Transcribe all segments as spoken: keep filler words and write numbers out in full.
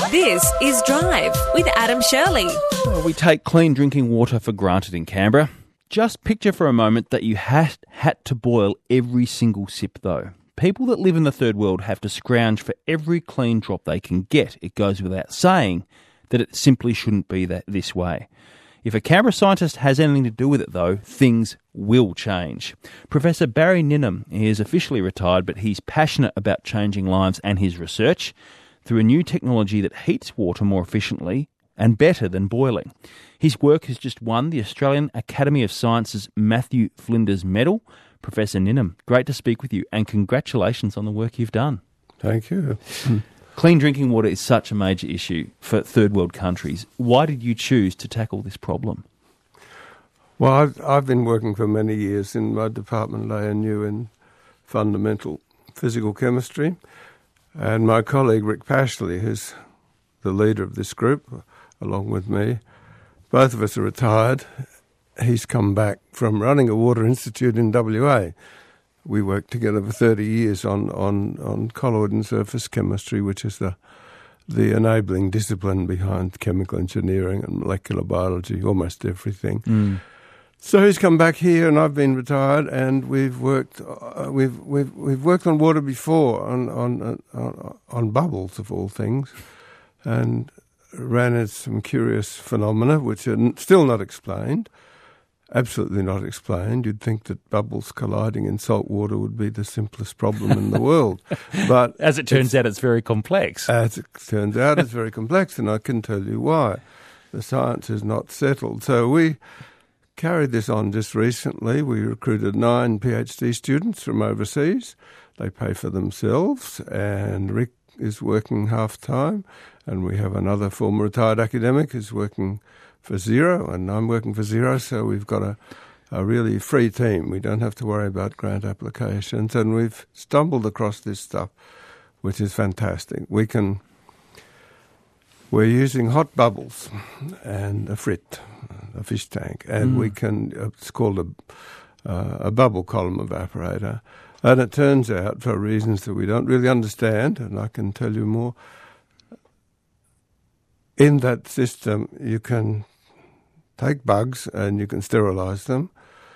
This is Drive with Adam Shirley. Well, we take clean drinking water for granted in Canberra. Just picture for a moment that you had, had to boil every single sip, though. People that live in the third world have to scrounge for every clean drop they can get. It goes without saying that it simply shouldn't be that this way. If a Canberra scientist has anything to do with it, though, things will change. Professor Barry Ninham is officially retired, but he's passionate about changing lives and his research through a new technology that heats water more efficiently and better than boiling. His work has just won the Australian Academy of Sciences Matthew Flinders Medal. Professor Ninham, great to speak with you and congratulations on the work you've done. Thank you. Clean drinking water is such a major issue for third world countries. Why did you choose to tackle this problem? Well, I've, I've been working for many years in my department at A N U in fundamental physical chemistry, and my colleague Rick Pashley, who's the leader of this group, along with me, both of us are retired. He's come back from running a water institute in W A. We worked together for thirty years on, on, on colloid and surface chemistry, which is the the enabling discipline behind chemical engineering and molecular biology, almost everything. Mm. So he's come back here, and I've been retired, and we've worked uh, we've we've we've worked on water before, on on on, on bubbles of all things, and ran into some curious phenomena which are still not explained. Absolutely not explained. You'd think that bubbles colliding in salt water would be the simplest problem in the world. But as it turns out, it's very complex. As it turns out, it's very complex, and I can tell you why. The science is not settled. So we carried this on just recently. We recruited nine PhD students from overseas. They pay for themselves, and Rick is working half-time, and we have another former retired academic who's working for zero, and I'm working for zero, so we've got a, a really free team. We don't have to worry about grant applications, and we've stumbled across this stuff, which is fantastic. We can, we're using hot bubbles and a frit, a fish tank, and mm. we can, it's called a, uh, a bubble column evaporator, and it turns out, for reasons that we don't really understand, and I can tell you more, in that system you can take bugs and you can sterilise them.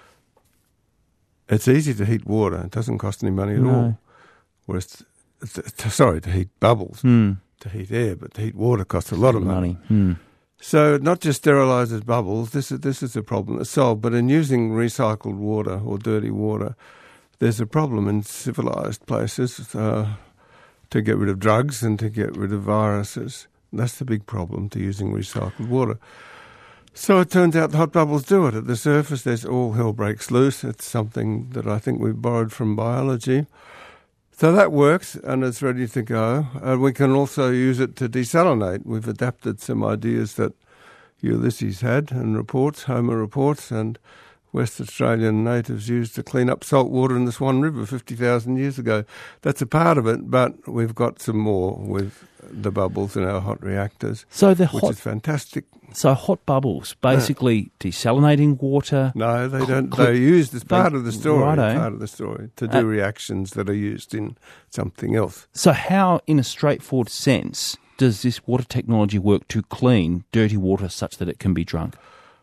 It's easy to heat water. It doesn't cost any money at No. all. Whereas, sorry, to heat bubbles, Mm. to heat air, but to heat water costs a lot of money. money. Mm. So it not just sterilises bubbles, this is, this is a problem that's solved, but in using recycled water or dirty water, there's a problem in civilised places uh, to get rid of drugs and to get rid of viruses. That's the big problem to using recycled water. So it turns out the hot bubbles do it. At the surface, there's all hell breaks loose. It's something that I think we've borrowed from biology. So that works, and it's ready to go. And we can also use it to desalinate. We've adapted some ideas that Ulysses had and reports, Homer reports, and West Australian natives used to clean up salt water in the Swan River fifty thousand years ago. That's a part of it, but we've got some more with the bubbles in our hot reactors, So the which hot, is fantastic. so hot bubbles, basically desalinating water. No, they don't. Cl- They're used as they- part of the story, righto. part of the story, to do Uh, reactions that are used in something else. So how, in a straightforward sense, does this water technology work to clean dirty water such that it can be drunk?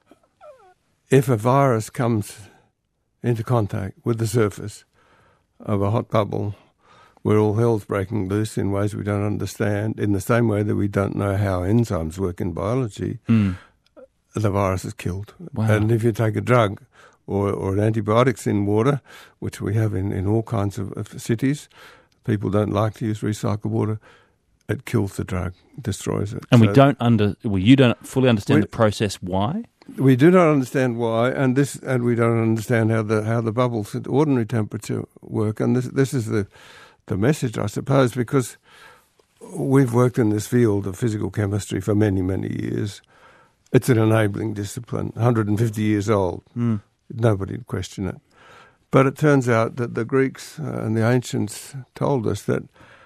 If a virus comes into contact with the surface of a hot bubble, where all hell's breaking loose in ways we don't understand, in the same way that we don't know how enzymes work in biology, Mm. the virus is killed. Wow. And if you take a drug or, or an antibiotics in water, which we have in, in all kinds of, of cities, people don't like to use recycled water, it kills the drug, destroys it. And we So don't under, well, you don't fully understand We- the process why? We do not understand why, and this, and we don't understand how the how the bubbles at ordinary temperature work. And this this is the the message, I suppose, because we've worked in this field of physical chemistry for many many years. It's an enabling discipline, one hundred fifty years old. Mm. Nobody would question it. But it turns out that the Greeks uh, and the ancients told us that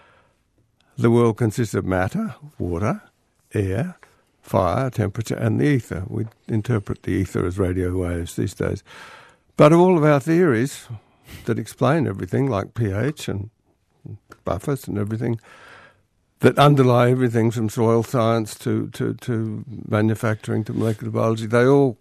the world consists of matter, water, air, fire, temperature, and the ether. We interpret the ether as radio waves these days. But all of our theories that explain everything, like pH and buffers and everything, that underlie everything from soil science to, to, to manufacturing to molecular biology. They all,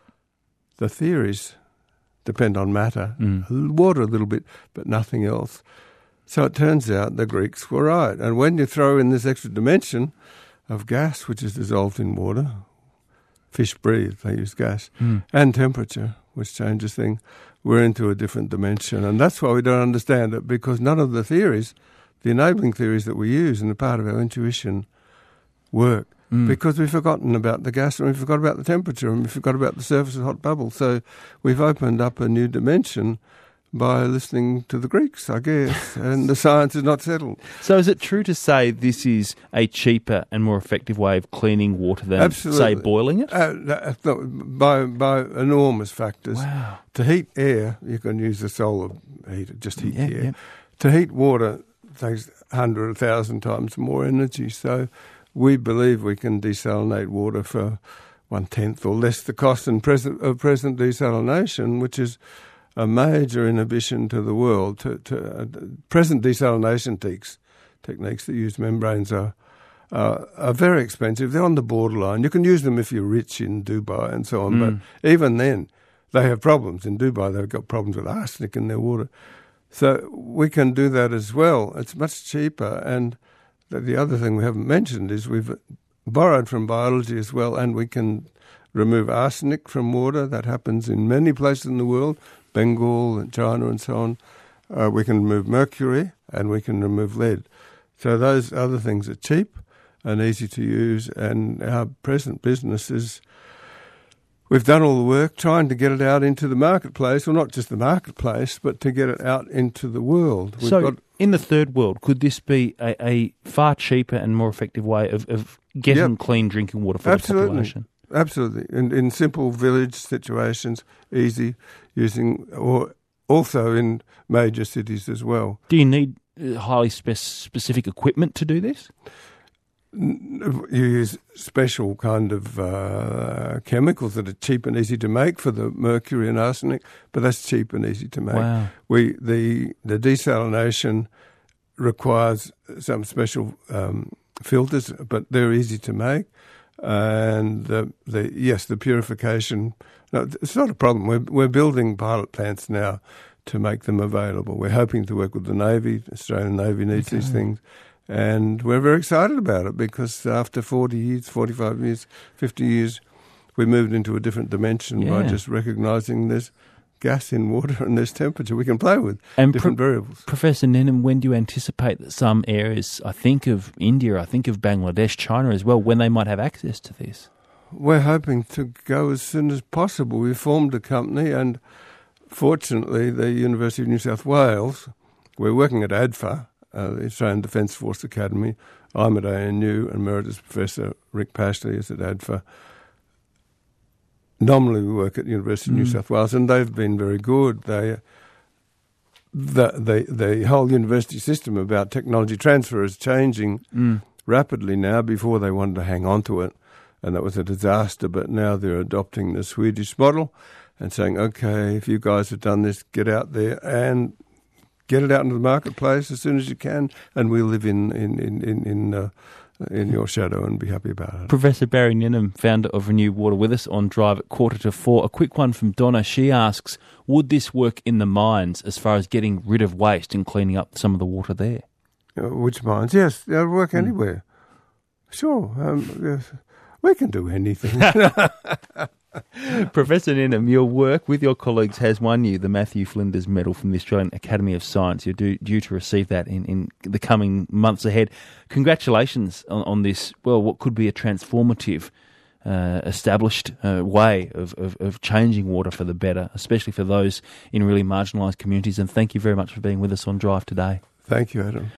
the theories depend on matter, Mm. water a little bit, but nothing else. So it turns out the Greeks were right. And when you throw in this extra dimension of gas, which is dissolved in water, fish breathe, they use gas, Mm. and temperature, which changes things, we're into a different dimension. And that's why we don't understand it, because none of the theories, the enabling theories that we use and the part of our intuition work. Mm. Because we've forgotten about the gas and we've forgot about the temperature and we've forgot about the surface of the hot bubble. So we've opened up a new dimension by listening to the Greeks, I guess, and the science is not settled. So is it true to say this is a cheaper and more effective way of cleaning water than, Absolutely. say, boiling it? Uh, that- no, by, by enormous factors. Wow. To heat air, you can use the solar heater, just heat Yeah, the air. yeah. To heat water takes a hundred, a thousand times more energy. So we believe we can desalinate water for one-tenth or less the cost in present, of present desalination, which is a major inhibition to the world. To, to uh, present desalination techniques, techniques that use membranes are, uh, are very expensive. They're on the borderline. You can use them if you're rich in Dubai and so on, Mm. but even then, they have problems. In Dubai, they've got problems with arsenic in their water. So we can do that as well. It's much cheaper. And the, the other thing we haven't mentioned is we've borrowed from biology as well, and we can remove arsenic from water. That happens in many places in the world, Bengal and China and so on. Uh, we can remove mercury and we can remove lead. So those other things are cheap and easy to use, and our present business is we've done all the work trying to get it out into the marketplace, well, not just the marketplace, but to get it out into the world. We've So got, in the third world, could this be a, a far cheaper and more effective way of, of getting Yep. clean drinking water for Absolutely. the population? Absolutely. In, in simple village situations, easy using, or also in major cities as well. Do you need uh, highly spe- specific equipment to do this? You use special kind of uh, chemicals that are cheap and easy to make for the mercury and arsenic, but that's cheap and easy to make. Wow. We the the desalination requires some special um, filters, but they're easy to make. And the, the yes, the purification. No, it's not a problem. We're we're building pilot plants now to make them available. We're hoping to work with the Navy. The Australian Navy needs Okay. these things. And we're very excited about it because after forty years, forty-five years, fifty years, we moved into a different dimension by Yeah. just recognising there's gas in water and there's temperature. We can play with And different pro- variables. Professor Nenham, when do you anticipate that some areas, I think of India, I think of Bangladesh, China as well, when they might have access to this? We're hoping to go as soon as possible. We formed a company and fortunately the University of New South Wales, we're working at A D F A, uh, the Australian Defence Force Academy. I'm at A N U and Emeritus Professor Rick Pashley is at A D F A. Nominally we work at the University of New Mm. South Wales and they've been very good. They, the, the, the whole university system about technology transfer is changing Mm. rapidly now. Before they wanted to hang on to it, and that was a disaster, but now they're adopting the Swedish model and saying, okay, if you guys have done this, get out there and get it out into the marketplace as soon as you can, and we'll live in in in in in, uh, in your shadow and be happy about it. Professor Barry Nenham, founder of Renew Water, with us on Drive at quarter to four. A quick one from Donna. She asks, would this work in the mines as far as getting rid of waste and cleaning up some of the water there? Uh, which mines? Yes, they'll work Mm. anywhere. Sure, um, yes. We can do anything. Professor Nenham, your work with your colleagues has won you the Matthew Flinders Medal from the Australian Academy of Science. You're due, due to receive that in, in the coming months ahead. Congratulations on, on this, well, what could be a transformative, uh, established uh, way of, of, of changing water for the better, especially for those in really marginalised communities. And thank you very much for being with us on Drive today. Thank you, Adam.